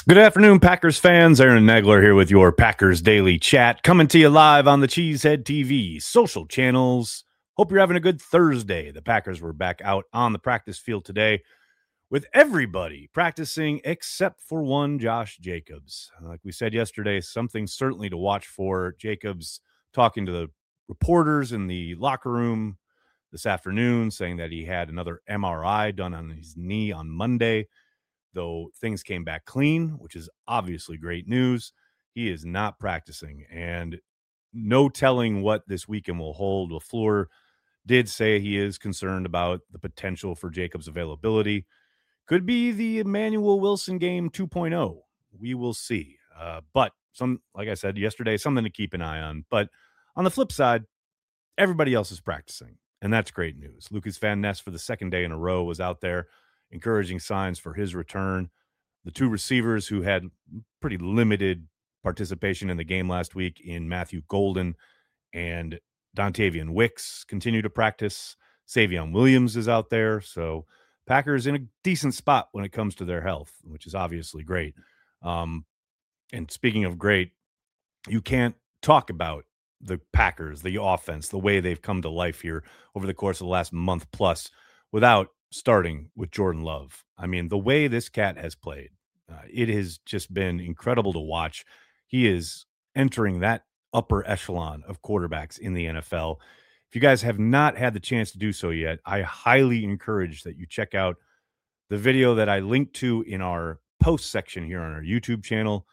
Good afternoon, Packers fans. Aaron Nagler here with your Packers Daily Chat, coming to you live on the Cheesehead TV social channels. Hope you're having a good Thursday. The Packers were back out on the practice field today with everybody practicing except for one, Josh Jacobs. Like we said yesterday, something certainly to watch for. Jacobs talking to the reporters in the locker room this afternoon, saying that he had another MRI done on his knee on Monday. Though things came back clean, which is obviously great news. He is not practicing, and no telling what this weekend will hold. LaFleur did say he is concerned about the potential for Jacobs' availability. Could be the Emmanuel Wilson game 2.0. We will see. But like I said yesterday, something to keep an eye on. But on the flip side, everybody else is practicing, and that's great news. Lucas Van Ness, for the second day in a row, was out there encouraging signs for his return. The two receivers who had pretty limited participation in the game last week in Matthew Golden and Dontavian Wicks continue to practice. Savion Williams is out there. So Packers in a decent spot when it comes to their health, which is obviously great. And speaking of great, you can't talk about the Packers, the offense, the way they've come to life here over the course of the last month plus without starting with Jordan Love. I mean, the way this cat has played, it has just been incredible to watch. He is entering that upper echelon of quarterbacks in the NFL. If you guys have not had the chance to do so yet, I highly encourage that you check out the video that I linked to in our post section here on our YouTube channel.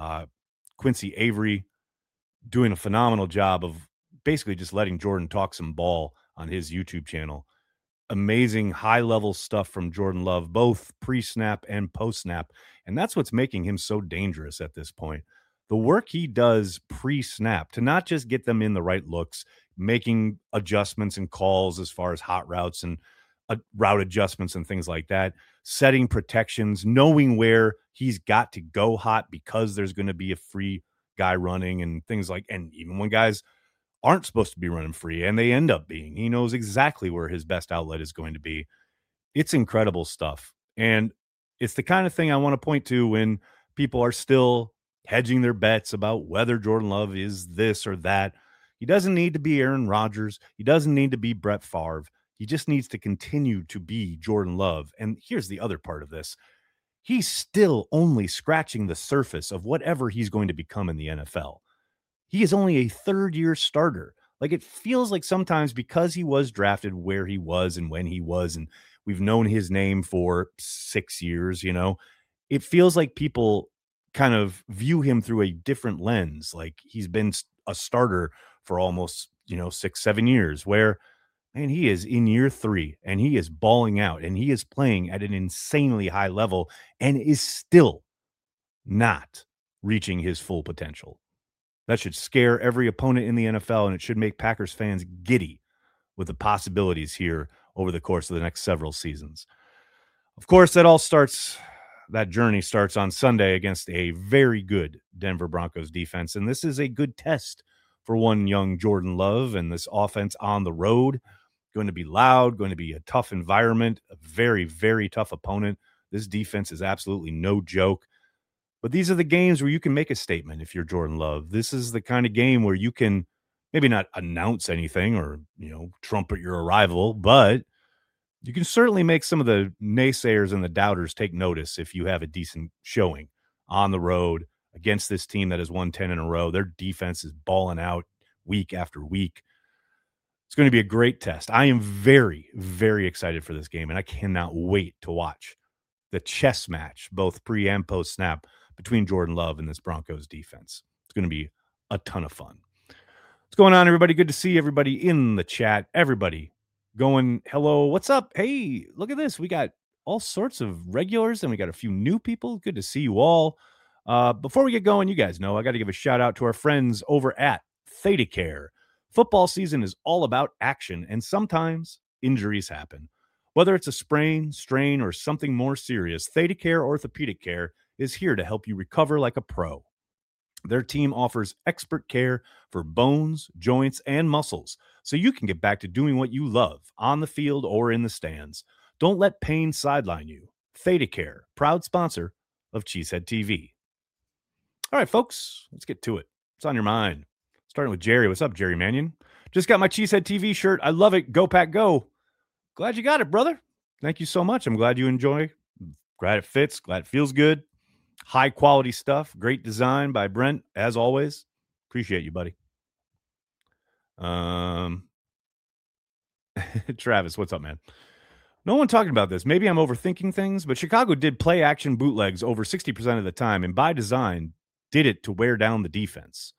Quincy Avery doing a phenomenal job of basically just letting Jordan talk some ball on his YouTube channel. Amazing high-level stuff from Jordan Love, both pre-snap and post-snap. And that's what's making him so dangerous at this point. The work he does pre-snap to not just get them in the right looks, making adjustments and calls as far as hot routes and route adjustments and things like that, setting protections, knowing where he's got to go hot because there's going to be a free guy running and things like, and even when guys aren't supposed to be running free and they end up being, he knows exactly where his best outlet is going to be. It's incredible stuff. And it's the kind of thing I want to point to when people are still hedging their bets about whether Jordan Love is this or that. He doesn't need to be Aaron Rodgers. He doesn't need to be Brett Favre. He just needs to continue to be Jordan Love. And here's the other part of this. He's still only scratching the surface of whatever he's going to become in the NFL. He is only a third-year starter. Like, it feels like sometimes because he was drafted where he was and when he was, and we've known his name for 6 years, it feels like people kind of view him through a different lens. Like he's been a starter for almost, 6-7 years, where, man, he is in year 3 and he is balling out and he is playing at an insanely high level and is still not reaching his full potential. That should scare every opponent in the NFL, and it should make Packers fans giddy with the possibilities here over the course of the next several seasons. Of course, that journey starts on Sunday against a very good Denver Broncos defense, and this is a good test for one young Jordan Love and this offense on the road. Going to be loud, going to be a tough environment, a very, very tough opponent. This defense is absolutely no joke. But these are the games where you can make a statement if you're Jordan Love. This is the kind of game where you can maybe not announce anything or, trumpet your arrival, but you can certainly make some of the naysayers and the doubters take notice if you have a decent showing on the road against this team that has won 10 in a row. Their defense is balling out week after week. It's going to be a great test. I am very, very excited for this game, and I cannot wait to watch the chess match, both pre and post snap, between Jordan Love and this Broncos defense. It's going to be a ton of fun. What's going on, everybody? Good to see everybody in the chat. Everybody going, hello, what's up? Hey, look at this. We got all sorts of regulars and we got a few new people. Good to see you all. Before we get going, you guys know I got to give a shout out to our friends over at ThedaCare. Football season is all about action, and sometimes injuries happen. Whether it's a sprain, strain, or something more serious, ThedaCare Orthopedic Care is here to help you recover like a pro. Their team offers expert care for bones, joints, and muscles, so you can get back to doing what you love on the field or in the stands. Don't let pain sideline you. ThedaCare, proud sponsor of Cheesehead TV. All right, folks, let's get to it. What's on your mind? Starting with Jerry. What's up, Jerry Mannion? Just got my Cheesehead TV shirt. I love it. Go Pack Go. Glad you got it, brother. Thank you so much. I'm glad you enjoy. Glad it fits. Glad it feels good. High quality stuff. Great design by Brent, as always. Appreciate you, buddy. Travis, what's up, man? No one talking about this. Maybe I'm overthinking things, but Chicago did play action bootlegs over 60% of the time, and by design, did it to wear down the defense.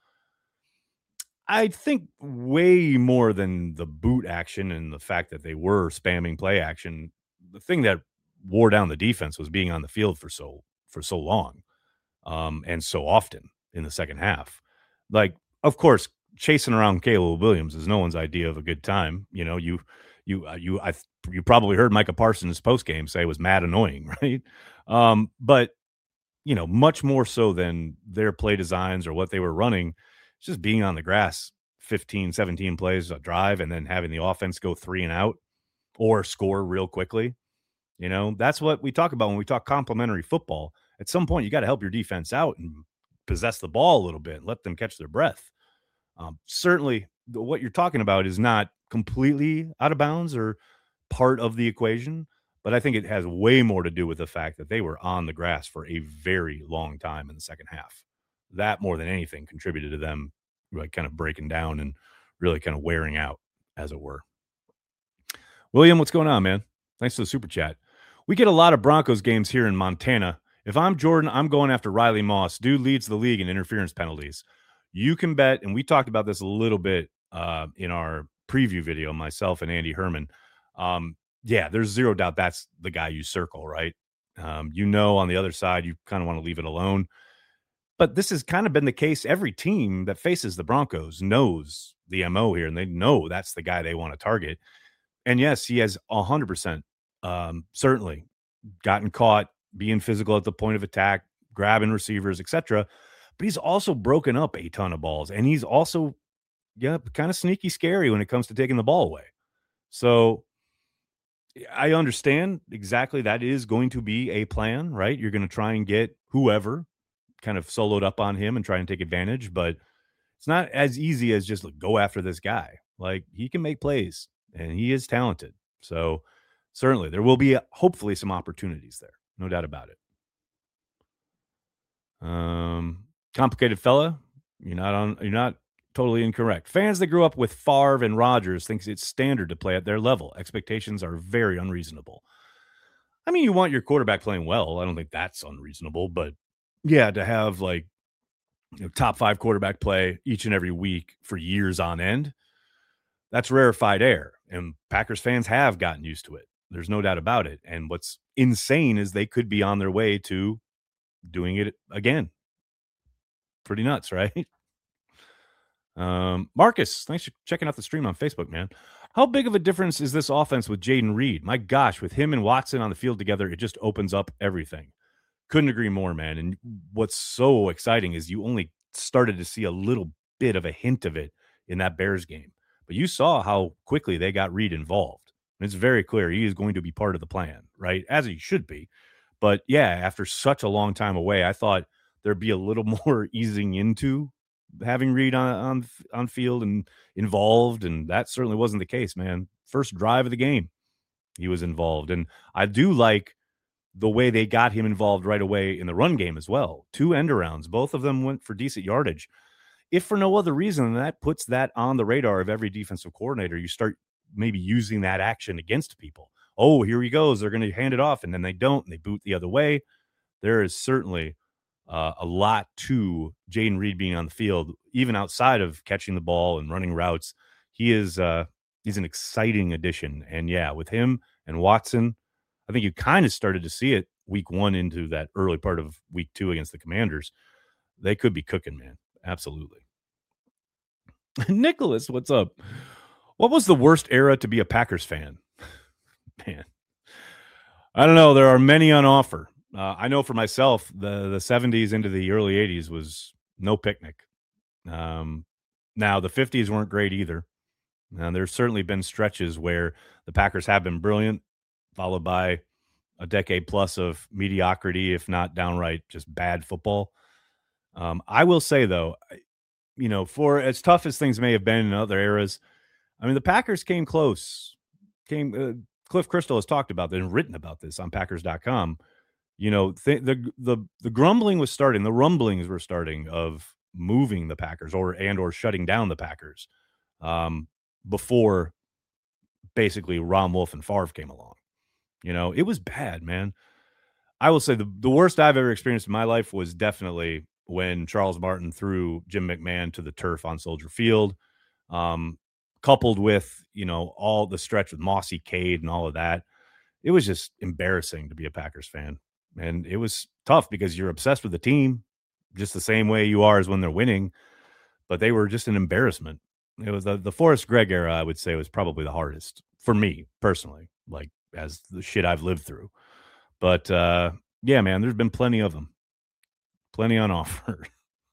I think way more than the boot action and the fact that they were spamming play action. The thing that wore down the defense was being on the field for so long, and so often in the second half. Like, of course, chasing around Caleb Williams is no one's idea of a good time. You know, you probably heard Micah Parsons post game say it was mad annoying, right? But you know, much more so than their play designs or what they were running, just being on the grass 15, 17 plays a drive and then having the offense go 3 and out or score real quickly. You know, that's what we talk about when we talk complementary football. At some point, you got to help your defense out and possess the ball a little bit and let them catch their breath. Certainly, what you're talking about is not completely out of bounds or part of the equation, but I think it has way more to do with the fact that they were on the grass for a very long time in the second half. That more than anything contributed to them like kind of breaking down and really kind of wearing out, as it were. William, what's going on, man? Thanks for the super chat. We get a lot of Broncos games here in Montana. If I'm Jordan, I'm going after Riley Moss. Dude leads the league in interference penalties. You can bet, and we talked about this a little bit in our preview video, myself and Andy Herman. Yeah, there's zero doubt that's the guy you circle, right? You know, on the other side, you kind of want to leave it alone. But this has kind of been the case. Every team that faces the Broncos knows the MO here, and they know that's the guy they want to target. And yes, he has 100% certainly gotten caught being physical at the point of attack, grabbing receivers, etc. But he's also broken up a ton of balls, and he's also kind of sneaky scary when it comes to taking the ball away. So I understand exactly that is going to be a plan, right? You're going to try and get whoever kind of soloed up on him and try and take advantage, but it's not as easy as just go after this guy. Like, he can make plays and he is talented. So certainly there will be hopefully some opportunities there. No doubt about it. Complicated fella. You're not totally incorrect. Fans that grew up with Favre and Rodgers thinks it's standard to play at their level. Expectations are very unreasonable. I mean, you want your quarterback playing well. I don't think that's unreasonable, but yeah, to have like top 5 quarterback play each and every week for years on end, that's rarefied air. And Packers fans have gotten used to it. There's no doubt about it. And what's insane is they could be on their way to doing it again. Pretty nuts, right? Marcus, thanks for checking out the stream on Facebook, man. How big of a difference is this offense with Jayden Reed? My gosh, with him and Watson on the field together, it just opens up everything. Couldn't agree more, man. And what's so exciting is you only started to see a little bit of a hint of it in that Bears game. But you saw how quickly they got Reed involved. And it's very clear he is going to be part of the plan, right? As he should be. But yeah, after such a long time away, I thought there'd be a little more easing into having Reed on field and involved, and that certainly wasn't the case, man. First drive of the game, he was involved. And I do like the way they got him involved right away in the run game as well. 2 end arounds, both of them went for decent yardage. If for no other reason, that puts that on the radar of every defensive coordinator. You start maybe using that action against people. Oh, here he goes. They're going to hand it off, and then they don't, and they boot the other way. There is certainly a lot to Jayden Reed being on the field, even outside of catching the ball and running routes. He's an exciting addition. And yeah, with him and Watson, I think you kind of started to see it week 1 into that early part of week 2 against the Commanders. They could be cooking, man. Absolutely. Nicholas, what's up? What was the worst era to be a Packers fan? Man, I don't know. There are many on offer. I know for myself, the 70s into the early 80s was no picnic. Now, the 50s weren't great either. Now, there's certainly been stretches where the Packers have been brilliant, followed by a decade plus of mediocrity, if not downright just bad football. I will say, though, for as tough as things may have been in other eras, I mean, the Packers came close. Cliff Crystal has talked about this and written about this on Packers.com. The grumbling was starting, the rumblings were starting of moving the Packers or shutting down the Packers before basically Ron Wolf and Favre came along. It was bad, man. I will say the worst I've ever experienced in my life was definitely when Charles Martin threw Jim McMahon to the turf on Soldier Field, coupled with, all the stretch with Mossy Cade and all of that. It was just embarrassing to be a Packers fan. And it was tough because you're obsessed with the team just the same way you are as when they're winning. But they were just an embarrassment. It was the Forrest Gregg era, I would say, was probably the hardest for me personally, like as the shit I've lived through. But yeah, man, there's been plenty of them. Plenty on offer.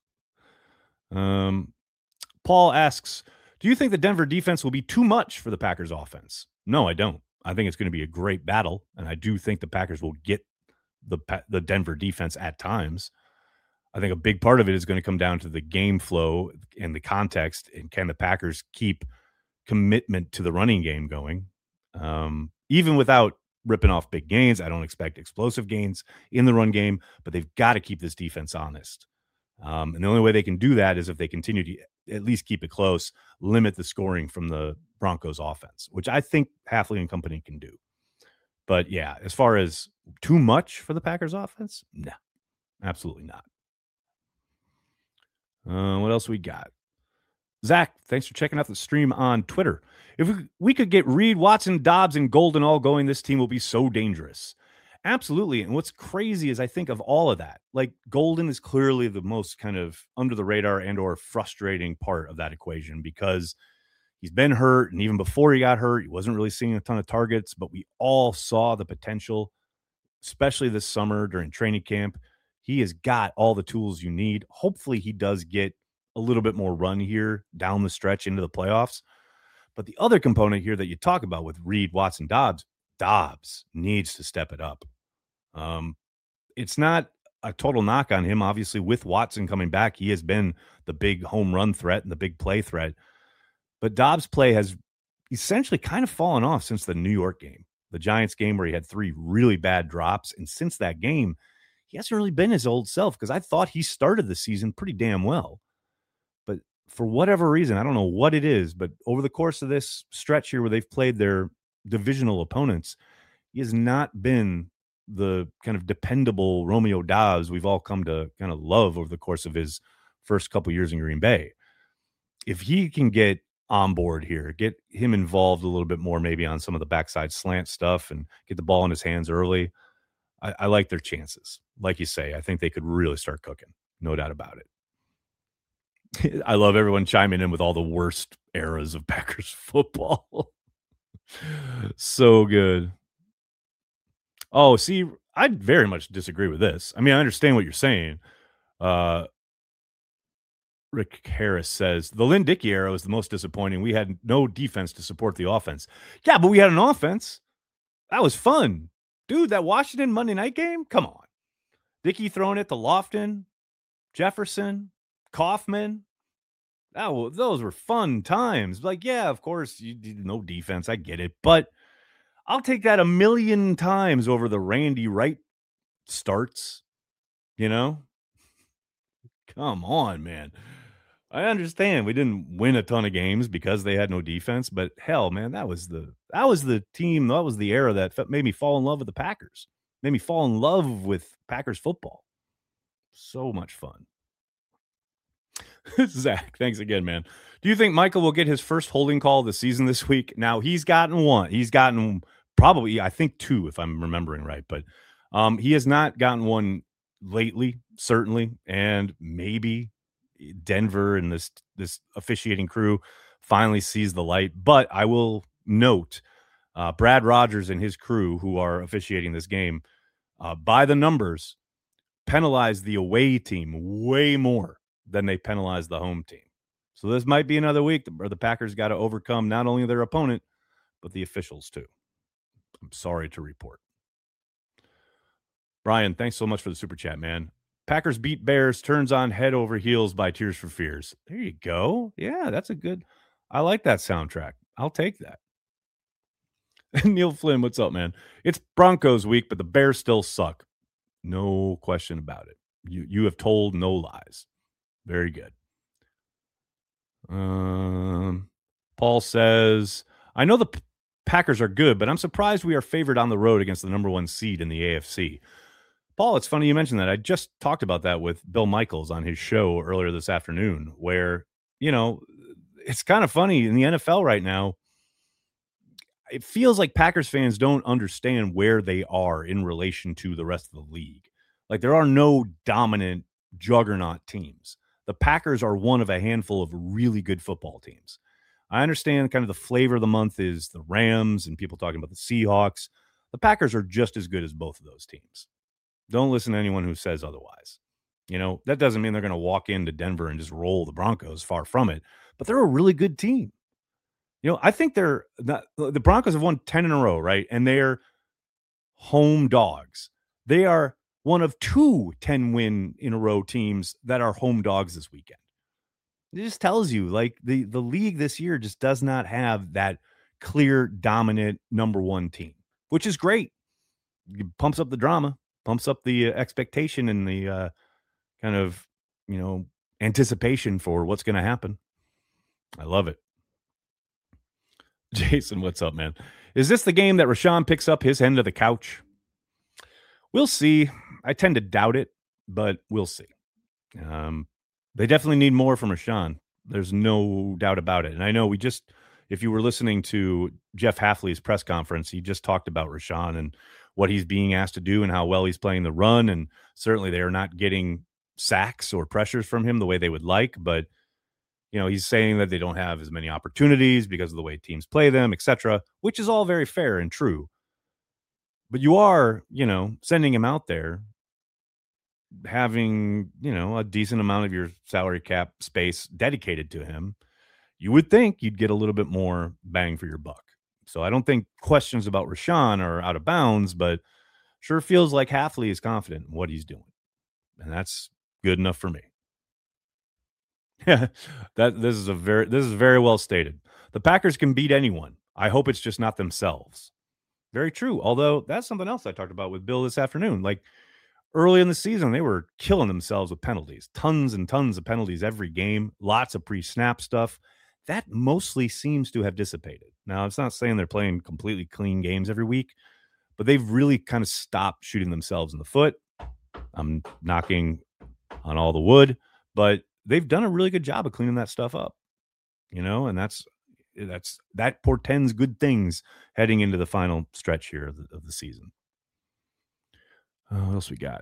Paul asks, do you think the Denver defense will be too much for the Packers offense? No, I don't. I think it's going to be a great battle, and I do think the Packers will get the Denver defense at times. I think a big part of it is going to come down to the game flow and the context, and can the Packers keep commitment to the running game going? Even without ripping off big gains, I don't expect explosive gains in the run game, but they've got to keep this defense honest. And the only way they can do that is if they continue to at least keep it close, limit the scoring from the Broncos offense, which I think Hafley and company can do. But yeah, as far as too much for the Packers offense, no, absolutely not. What else we got? Zach, thanks for checking out the stream on Twitter. If we could get Reed, Watson, Dobbs, and Golden all going, this team will be so dangerous. Absolutely. And what's crazy is I think of all of that, like Golden is clearly the most kind of under the radar and or frustrating part of that equation because he's been hurt. And even before he got hurt, he wasn't really seeing a ton of targets, but we all saw the potential, especially this summer during training camp. He has got all the tools you need. Hopefully he does get a little bit more run here down the stretch into the playoffs. But the other component here that you talk about with Reed, Watson, Dobbs needs to step it up. It's not a total knock on him. Obviously, with Watson coming back, he has been the big home run threat and the big play threat. But Dobbs' play has essentially kind of fallen off since the New York game, the Giants game where he had 3 really bad drops. And since that game, he hasn't really been his old self because I thought he started the season pretty damn well. But for whatever reason, I don't know what it is, but over the course of this stretch here where they've played their divisional opponents, he has not been the kind of dependable Romeo Dobbs we've all come to kind of love over the course of his first couple years in Green Bay. If he can get on board here, get him involved a little bit more, maybe on some of the backside slant stuff and get the ball in his hands early, I like their chances. Like you say, I think they could really start cooking. No doubt about it. I love everyone chiming in with all the worst eras of Packers football. So good. Oh, see, I very much disagree with this. I mean, I understand what you're saying. Rick Harris says, the Lynn Dickey era was the most disappointing. We had no defense to support the offense. Yeah, but we had an offense. That was fun. Dude, that Washington Monday night game? Come on. Dickey throwing it to Lofton, Jefferson, Kaufman. Those were fun times. Like, yeah, of course, no defense. I get it. But I'll take that a million times over the Randy Wright starts. Come on, man. I understand we didn't win a ton of games because they had no defense, but hell, man, that was the team, that was the era that made me fall in love with the Packers. Made me fall in love with Packers football. So much fun. Zach, thanks again, man. Do you think Michael will get his first holding call of the season this week? Now, he's gotten one. He's gotten probably, I think, 2, if I'm remembering right. But he has not gotten one lately, certainly. And maybe Denver and this officiating crew finally sees the light. But I will note Brad Rogers and his crew who are officiating this game, by the numbers, penalize the away team way more than they penalize the home team. So this might be another week where the Packers got to overcome not only their opponent, but the officials too. I'm sorry to report. Brian, thanks so much for the super chat, man. Packers beat Bears, turns on Head Over Heels by Tears for Fears. There you go. Yeah, that's a good. I like that soundtrack. I'll take that. Neil Flynn, what's up, man? It's Broncos week, but the Bears still suck. No question about it. You have told no lies. Very good. Paul says, I know the Packers are good, but I'm surprised we are favored on the road against the number one seed in the AFC. Paul, it's funny you mentioned that. I just talked about that with Bill Michaels on his show earlier this afternoon, where, it's kind of funny in the NFL right now. It feels like Packers fans don't understand where they are in relation to the rest of the league. Like there are no dominant juggernaut teams. The Packers are one of a handful of really good football teams. I understand kind of the flavor of the month is the Rams and people talking about the Seahawks. The Packers are just as good as both of those teams. Don't listen to anyone who says otherwise. That doesn't mean they're going to walk into Denver and just roll the Broncos, far from it, but they're a really good team. I think the Broncos have won 10 in a row, right? And they're home dogs. They are one of 2 10-win in a row teams that are home dogs this weekend. It just tells you, like, the league this year just does not have that clear, dominant number one team, which is great. It pumps up the drama, pumps up the expectation and the kind of, anticipation for what's going to happen. I love it. Jason, what's up, man? Is this the game that Rashawn picks up his end of the couch? We'll see. I tend to doubt it, but we'll see. They definitely need more from Rashawn. There's no doubt about it. And I know if you were listening to Jeff Hafley's press conference, he just talked about Rashawn and what he's being asked to do and how well he's playing the run. And certainly they are not getting sacks or pressures from him the way they would like, but he's saying that they don't have as many opportunities because of the way teams play them, etc., which is all very fair and true. But you are, sending him out there having, a decent amount of your salary cap space dedicated to him. You would think you'd get a little bit more bang for your buck. So I don't think questions about Rashawn are out of bounds, but sure feels like Hafley is confident in what he's doing. And that's good enough for me. Yeah, this is very well stated. The Packers can beat anyone. I hope it's just not themselves. Very true. Although that's something else I talked about with Bill this afternoon. Like early in the season, they were killing themselves with penalties, tons and tons of penalties every game, lots of pre-snap stuff. That mostly seems to have dissipated. Now, it's not saying they're playing completely clean games every week, but they've really kind of stopped shooting themselves in the foot. I'm knocking on all the wood, but they've done a really good job of cleaning that stuff up, and that portends good things heading into the final stretch here of the season. What else we got?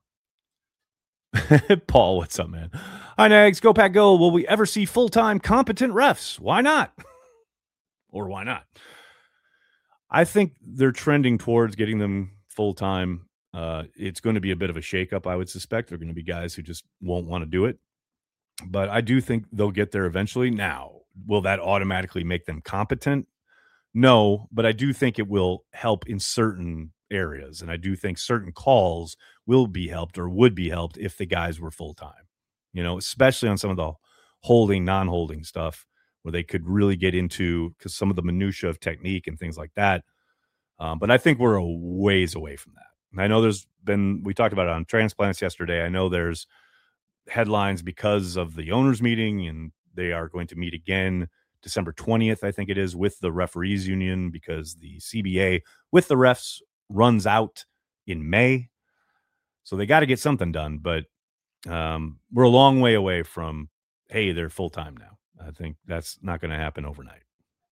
Paul, what's up, man? Hi, Nags. Go Pack Go. Will we ever see full-time competent refs? Why not? Or why not? I think they're trending towards getting them full-time. It's going to be a bit of a shakeup, I would suspect. There are going to be guys who just won't want to do it. But I do think they'll get there eventually. Now, will that automatically make them competent? No, but I do think it will help in certain areas. And I do think certain calls will be helped or would be helped if the guys were full-time, especially on some of the holding, non-holding stuff where they could really get into because some of the minutia of technique and things like that. But I think we're a ways away from that. And I know we talked about it on transplants yesterday. I know there's headlines because of the owners meeting, and they are going to meet again December 20th, I think it is, with the referees union because the CBA with the refs runs out in May. So they got to get something done, but we're a long way away from, hey, they're full-time now. I think that's not going to happen overnight.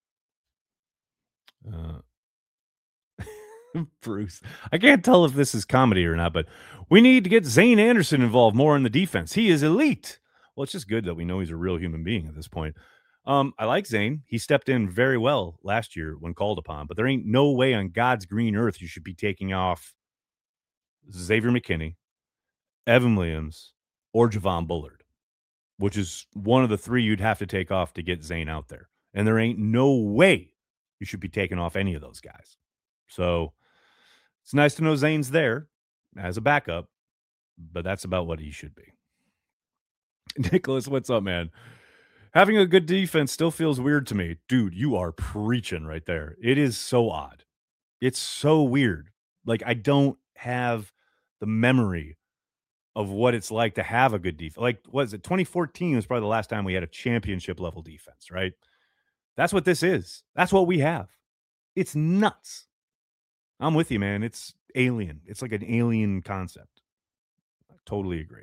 Bruce, I can't tell if this is comedy or not, but we need to get Zane Anderson involved more in the defense. He is elite. Well, it's just good that we know he's a real human being at this point. I like Zane. He stepped in very well last year when called upon, but there ain't no way on God's green earth you should be taking off Xavier McKinney, Evan Williams, or Javon Bullard, which is one of the 3 you'd have to take off to get Zane out there. And there ain't no way you should be taking off any of those guys. So it's nice to know Zane's there. as a backup, but that's about what he should be. Nicholas, what's up, man? Having a good defense still feels weird to me. Dude, you are preaching right there. It is so odd. It's so weird. Like, I don't have the memory of what it's like to have a good defense. Like, what is it? 2014 was probably the last time we had a championship level defense, right? That's what this is. That's what we have. It's nuts. I'm with you, man. It's alien. It's like an alien concept. I totally agree.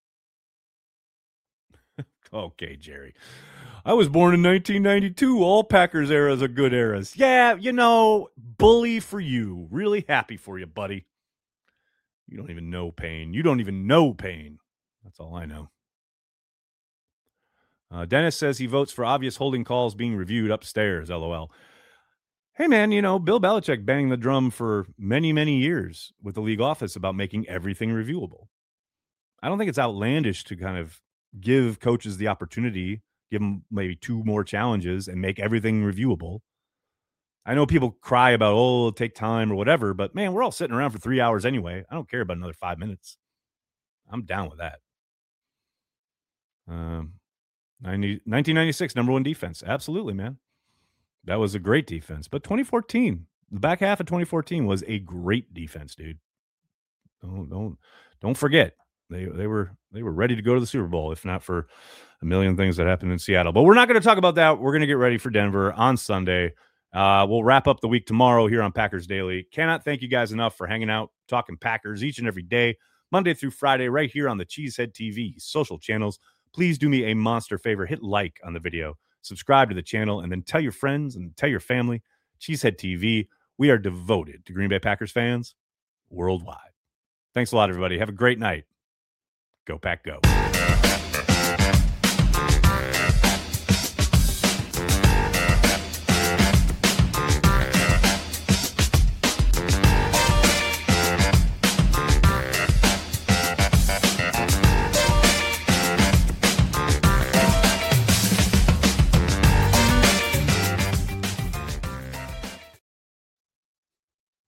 Okay, Jerry. I was born in 1992. All Packers eras are good eras. Yeah, bully for you. Really happy for you, buddy. You don't even know pain. You don't even know pain. That's all I know. Dennis says he votes for obvious holding calls being reviewed upstairs. LOL. Hey, man, Bill Belichick banged the drum for many, many years with the league office about making everything reviewable. I don't think it's outlandish to kind of give coaches the opportunity, give them maybe 2 more challenges and make everything reviewable. I know people cry about, it'll take time or whatever, but man, we're all sitting around for 3 hours anyway. I don't care about another 5 minutes. I'm down with that. 1996, number 1 defense. Absolutely, man. That was a great defense. But 2014, the back half of 2014 was a great defense, dude. Don't forget. They were ready to go to the Super Bowl, if not for a million things that happened in Seattle. But we're not going to talk about that. We're going to get ready for Denver on Sunday. We'll wrap up the week tomorrow here on Packers Daily. Cannot thank you guys enough for hanging out, talking Packers each and every day, Monday through Friday, right here on the Cheesehead TV social channels. Please do me a monster favor. Hit like on the video, subscribe to the channel, and then tell your friends and tell your family. Cheesehead TV. We are devoted to Green Bay Packers fans worldwide. Thanks a lot, everybody. Have a great night. Go Pack Go.